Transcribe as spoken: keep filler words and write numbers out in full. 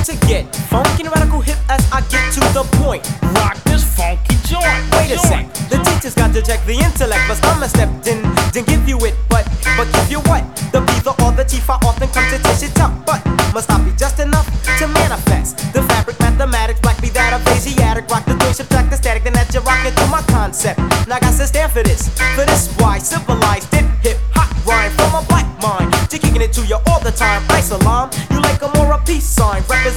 to get funky and radical hip as I get to the point. Rock this funky joint. Wait a sec, the teacher's got to check the intellect. But I'm a stepped in, didn't give you it, but but give you what? The B, the or, the T, I often come to taste it tough. But must not be just enough to manifest the fabric, mathematics, black be that of Asiatic. Rock the doing, subtract the static, then that you're rocking to my concept. Now I got to stand for this, for this why civilized it hip hop rhyme from a black mind. Just kicking it to you all the time. Ice alarm, you like a more a peace sign. Represent